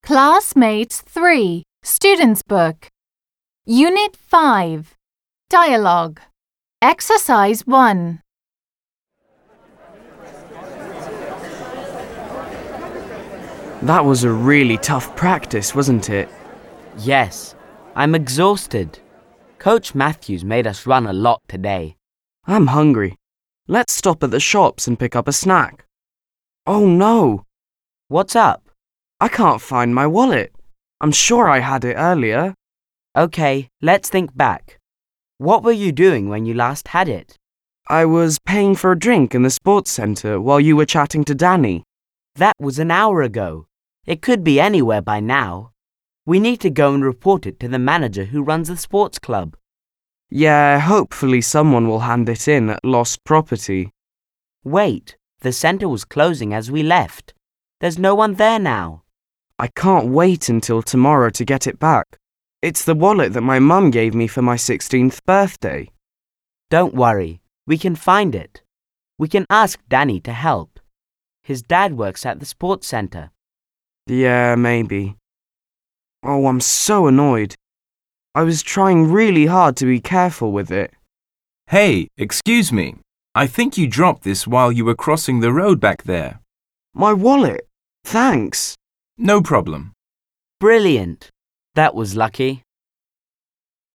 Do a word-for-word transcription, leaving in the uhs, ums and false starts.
Classmates three, Students' Book. Unit five, Dialogue. Exercise one. That was a really tough practice, wasn't it? Yes, I'm exhausted. Coach Matthews made us run a lot today. I'm hungry. Let's stop at the shops and pick up a snack. Oh no! What's up? I can't find my wallet. I'm sure I had it earlier. Okay, let's think back. What were you doing when you last had it? I was paying for a drink in the sports centre while you were chatting to Danny. That was an hour ago. It could be anywhere by now. We need to go and report it to the manager who runs the sports club. Yeah, hopefully someone will hand it in at lost property. Wait, the centre was closing as we left. There's no one there now. I can't wait until tomorrow to get it back. It's the wallet that my mum gave me for my sixteenth birthday. Don't worry, we can find it. We can ask Danny to help. His dad works at the sports centre. Yeah, maybe. Oh, I'm so annoyed. I was trying really hard to be careful with it. Hey, excuse me. I think you dropped this while you were crossing the road back there. My wallet. Thanks. No problem. Brilliant. That was lucky.